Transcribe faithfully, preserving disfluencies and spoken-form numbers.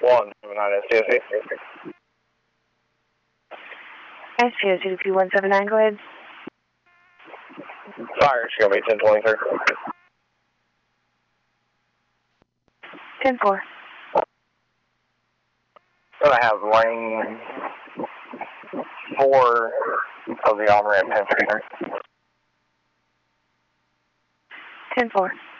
one seven nine S T O C. S T O C two one seven nine, go ahead. Fire's going to be ten twenty-three. ten four. Going to have lane four of the Armory at ten fifty-three. ten four.